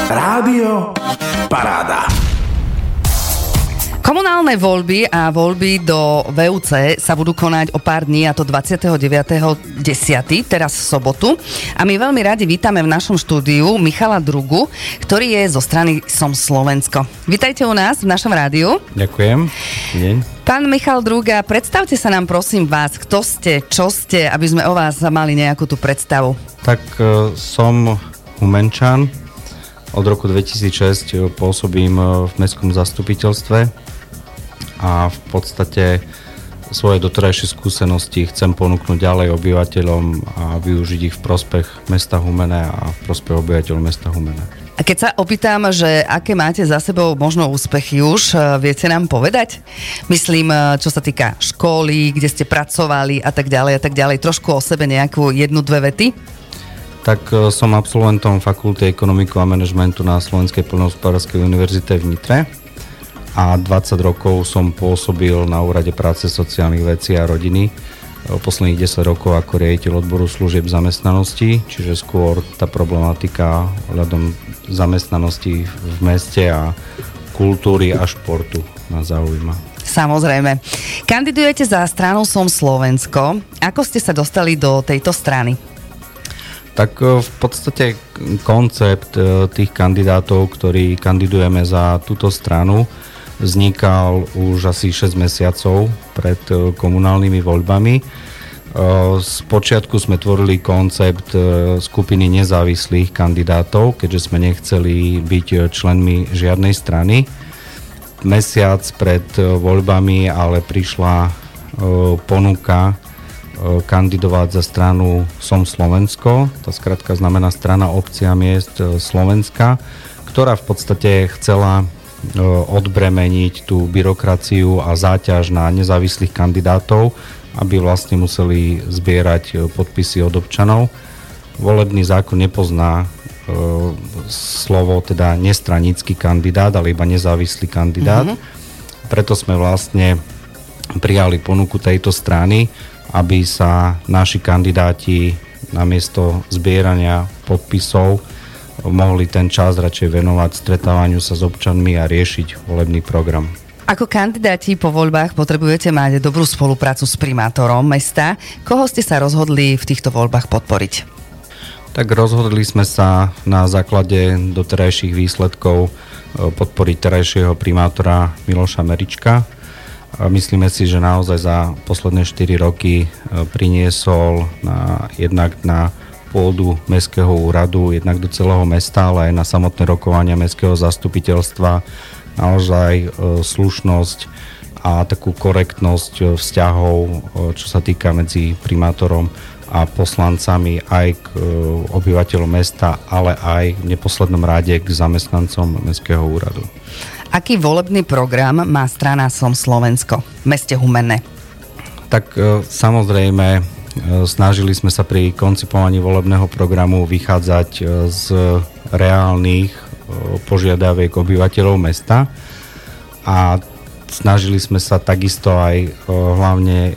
Rádio Paráda. Komunálne voľby a voľby do VUC sa budú konať o pár dní, a to 29.10., teraz v sobotu. A my veľmi radi vítame v našom štúdiu Michala Drugu, ktorý je zo strany Som Slovensko. Vítajte u nás v našom rádiu. Ďakujem. Deň. Pán Michal Druga, predstavte sa nám prosím vás, kto ste, čo ste, aby sme o vás mali nejakú tú predstavu. Tak som Humenčan. Od roku 2006 pôsobím v mestskom zastupiteľstve a v podstate svoje doterajšie skúsenosti chcem ponúknuť ďalej obyvateľom a využiť ich v prospech mesta Humene a v prospech obyvateľov mesta Humene. A keď sa opýtam, že aké máte za sebou možno úspechy už, viete nám povedať? Myslím, čo sa týka školy, kde ste pracovali a tak ďalej. Trošku o sebe nejakú jednu, dve vety? Tak som absolventom Fakulty ekonomiku a manažmentu na Slovenskej poľnohospodárskej univerzite v Nitre a 20 rokov som pôsobil na úrade práce, sociálnych vecí a rodiny. Posledných 10 rokov ako riaditeľ odboru služieb zamestnanosti, čiže skôr tá problematika ohľadom zamestnanosti v meste a kultúry a športu ma zaujíma. Samozrejme. Kandidujete za stranu Som Slovensko. Ako ste sa dostali do tejto strany? Tak v podstate koncept tých kandidátov, ktorí kandidujeme za túto stranu, vznikal už asi 6 mesiacov pred komunálnymi voľbami. Spočiatku sme tvorili koncept skupiny nezávislých kandidátov, keďže sme nechceli byť členmi žiadnej strany. Mesiac pred voľbami ale prišla ponuka kandidovať za stranu Som Slovensko. Tá skratka znamená strana obcí a miest Slovenska, ktorá v podstate chcela odbremeniť tú byrokraciu a záťaž na nezávislých kandidátov, aby vlastne museli zbierať podpisy od občanov. Volebný zákon nepozná slovo teda nestranický kandidát, ale iba nezávislý kandidát. Preto sme vlastne prijali ponuku tejto strany, aby sa naši kandidáti namiesto zbierania podpisov mohli ten čas radšej venovať stretávaniu sa s občanmi a riešiť volebný program. Ako kandidáti po voľbách potrebujete mať dobrú spoluprácu s primátorom mesta. Koho ste sa rozhodli v týchto voľbách podporiť? Tak rozhodli sme sa na základe doterajších výsledkov podporiť terajšieho primátora Miloša Merička. Myslíme si, že naozaj za posledné 4 roky priniesol jednak na pôdu mestského úradu, jednak do celého mesta, ale aj na samotné rokovania mestského zastupiteľstva naozaj slušnosť a takú korektnosť vzťahov, čo sa týka medzi primátorom a poslancami aj k obyvateľom mesta, ale aj v neposlednom rade k zamestnancom mestského úradu. Aký volebný program má strana Som Slovensko v meste Humene? Tak samozrejme snažili sme sa pri koncipovaní volebného programu vychádzať z reálnych požiadaviek obyvateľov mesta a snažili sme sa takisto aj hlavne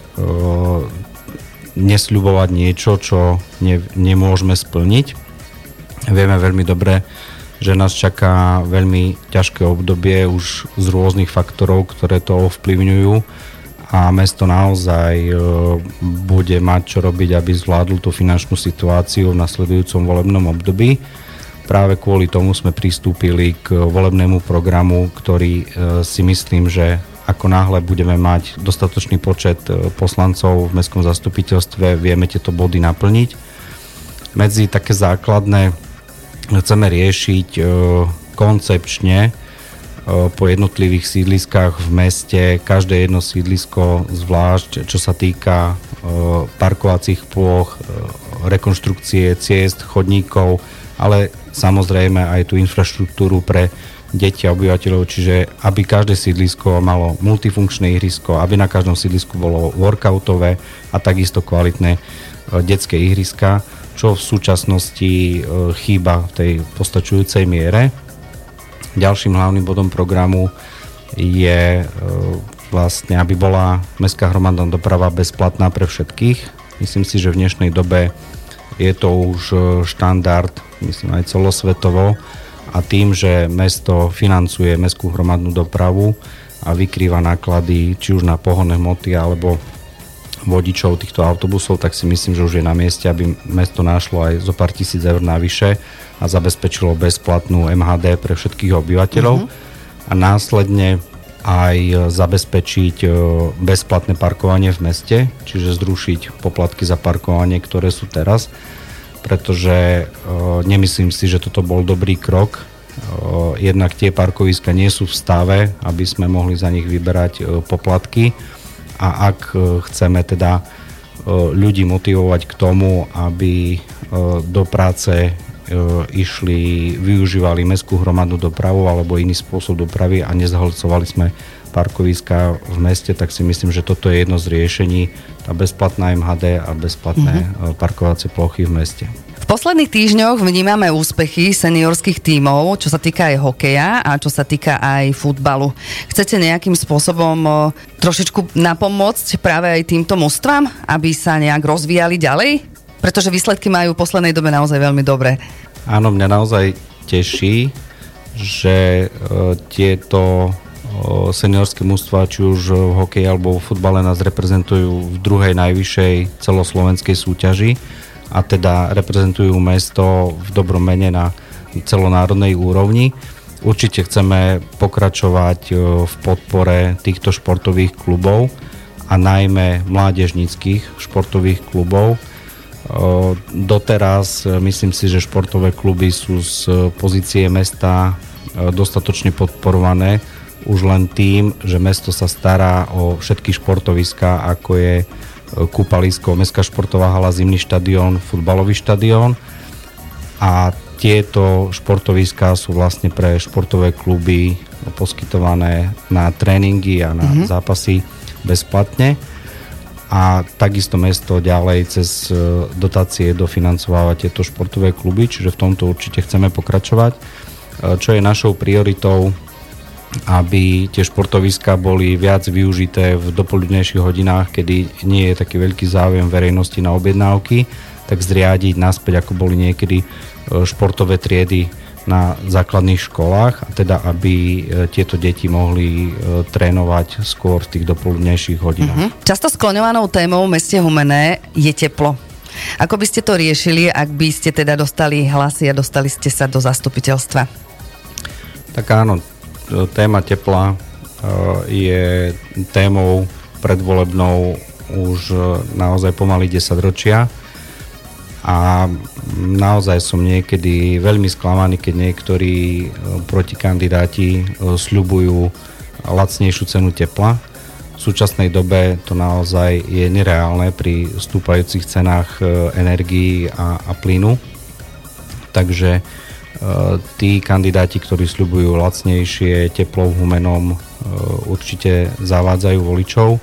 nesľubovať niečo, čo nemôžeme splniť. Vieme veľmi dobre, že nás čaká veľmi ťažké obdobie už z rôznych faktorov, ktoré to ovplyvňujú a mesto naozaj bude mať čo robiť, aby zvládlo tú finančnú situáciu v nasledujúcom volebnom období. Práve kvôli tomu sme pristúpili k volebnému programu, ktorý si myslím, že ako náhle budeme mať dostatočný počet poslancov v mestskom zastupiteľstve, vieme tieto body naplniť. Medzi také základné chceme riešiť koncepčne po jednotlivých sídliskách v meste, každé jedno sídlisko zvlášť, čo sa týka parkovacích plôch, rekonštrukcie ciest, chodníkov, ale samozrejme aj tú infraštruktúru pre deti a obyvateľov, čiže aby každé sídlisko malo multifunkčné ihrisko, aby na každom sídlisku bolo workoutové a takisto kvalitné detské ihriska, čo v súčasnosti chýba v tej postačujúcej miere. Ďalším hlavným bodom programu je vlastne, aby bola mestská hromadná doprava bezplatná pre všetkých. Myslím si, že v dnešnej dobe je to už štandard, myslím aj celosvetovo, a tým, že mesto financuje mestskú hromadnú dopravu a vykrýva náklady či už na pohonné hmoty alebo vodičov týchto autobusov, tak si myslím, že už je na mieste, aby mesto našlo aj zo pár tisíc eur navyše a zabezpečilo bezplatnú MHD pre všetkých obyvateľov a následne aj zabezpečiť bezplatné parkovanie v meste, čiže zrušiť poplatky za parkovanie, ktoré sú teraz, pretože nemyslím si, že toto bol dobrý krok. Jednak tie parkoviska nie sú v stave, aby sme mohli za nich vyberať poplatky a ak chceme teda ľudí motivovať k tomu, aby do práce išli, využívali mestskú hromadnú dopravu alebo iný spôsob dopravy a nezahlcovali sme parkoviska v meste, tak si myslím, že toto je jedno z riešení, tá bezplatná MHD a bezplatné parkovacie plochy v meste. V posledných týždňoch vnímame úspechy seniorských tímov, čo sa týka aj hokeja a čo sa týka aj futbalu. Chcete nejakým spôsobom trošičku napomôcť práve aj týmto mužstvám, aby sa nejak rozvíjali ďalej? Pretože výsledky majú v poslednej dobe naozaj veľmi dobré. Áno, mňa naozaj teší, že tieto seniorské mužstvá, či už v hokeji alebo v futbale nás reprezentujú v druhej najvyššej celoslovenskej súťaži a teda reprezentujú mesto v dobrom mene na celonárodnej úrovni. Určite chceme pokračovať v podpore týchto športových klubov a najmä mládežníckych športových klubov. Doteraz myslím si, že športové kluby sú z pozície mesta dostatočne podporované už len tým, že mesto sa stará o všetky športoviská, ako je kúpalisko, mestská športová hala, zimný štadión, futbalový štadión a tieto športoviská sú vlastne pre športové kluby poskytované na tréningy a na zápasy bezplatne a takisto mesto ďalej cez dotácie dofinancováva tieto športové kluby, čiže v tomto určite chceme pokračovať. Čo je našou prioritou, aby tie športoviská boli viac využité v dopoludnejších hodinách, kedy nie je taký veľký záujem verejnosti na objednávky, tak zriadiť naspäť, ako boli niekedy športové triedy na základných školách, a teda aby tieto deti mohli trénovať skôr v tých dopoludnejších hodinách. Často skloňovanou témou v meste Humenné je teplo. Ako by ste to riešili, ak by ste teda dostali hlasy a dostali ste sa do zastupiteľstva? Tak áno, téma tepla je témou predvolebnou už naozaj pomaly 10 ročia a naozaj som niekedy veľmi sklamaný, keď niektorí protikandidáti sľubujú lacnejšiu cenu tepla. V súčasnej dobe to naozaj je nereálne pri stúpajúcich cenách energií a plynu. Takže tí kandidáti, ktorí sľubujú lacnejšie teplo v Humennom, určite zavádzajú voličov.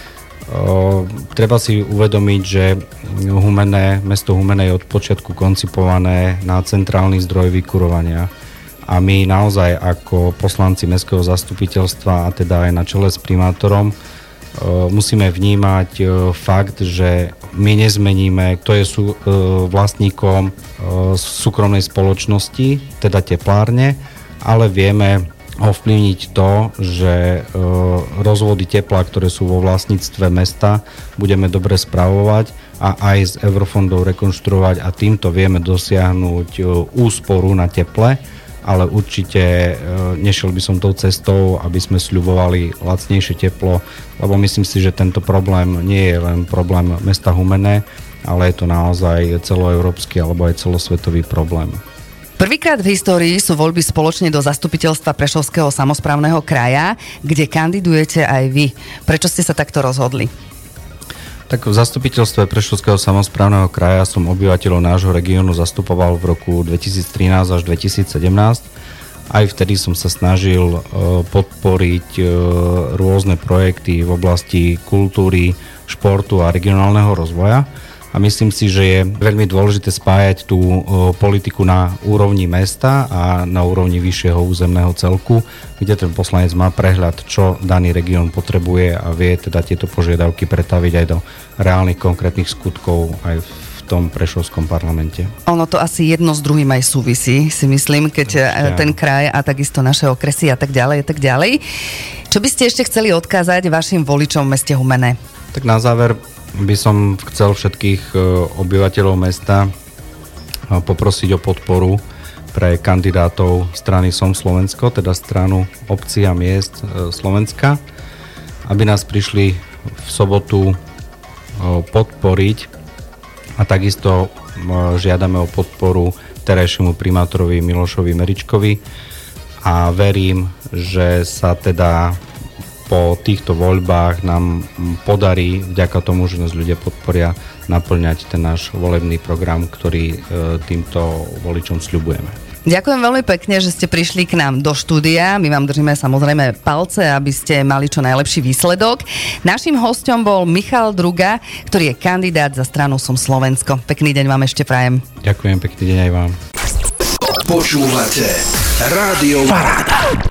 Treba si uvedomiť, že mesto Humenné je od počiatku koncipované na centrálny zdroj vykurovania. A my naozaj ako poslanci mestského zastupiteľstva a teda aj na čele s primátorom musíme vnímať fakt, že my nezmeníme, kto je vlastníkom súkromnej spoločnosti, teda teplárne, ale vieme ovplyvniť to, že rozvody tepla, ktoré sú vo vlastníctve mesta, budeme dobre spravovať a aj z eurofondov rekonštruovať a týmto vieme dosiahnuť úsporu na teple, ale určite nešiel by som tou cestou, aby sme sľubovali lacnejšie teplo, lebo myslím si, že tento problém nie je len problém mesta Humenné, ale je to naozaj celoeurópsky alebo aj celosvetový problém. Prvýkrát v histórii sú voľby spoločne do zastupiteľstva Prešovského samosprávneho kraja, kde kandidujete aj vy. Prečo ste sa takto rozhodli? Tak v zastupiteľstve Prešovského samosprávneho kraja som obyvateľov nášho regiónu zastupoval v roku 2013 až 2017. Aj vtedy som sa snažil podporiť rôzne projekty v oblasti kultúry, športu a regionálneho rozvoja. A myslím si, že je veľmi dôležité spájať tú politiku na úrovni mesta a na úrovni vyššieho územného celku, kde ten poslanec má prehľad, čo daný región potrebuje a vie teda tieto požiadavky pretaviť aj do reálnych konkrétnych skutkov aj v tom prešovskom parlamente. Ono to asi jedno s druhým aj súvisí, si myslím, keď ten kraj a takisto naše okresy a tak ďalej. Čo by ste ešte chceli odkázať vašim voličom v meste Humenné? Tak na záver by som chcel všetkých obyvateľov mesta poprosiť o podporu pre kandidátov strany Som Slovensko, teda stranu obcí a miest Slovenska, aby nás prišli v sobotu podporiť a takisto žiadame o podporu terajšiemu primátorovi Milošovi Meričkovi a verím, že sa teda po týchto voľbách nám podarí, vďaka tomu, že nás ľudia podporia, naplňať ten náš volebný program, ktorý týmto voličom sľubujeme. Ďakujem veľmi pekne, že ste prišli k nám do štúdia. My vám držíme samozrejme palce, aby ste mali čo najlepší výsledok. Naším hosťom bol Michal Druga, ktorý je kandidát za stranu Som Slovensko. Pekný deň vám ešte prajem. Ďakujem, pekný deň aj vám. Počúvate Rádio Paráda.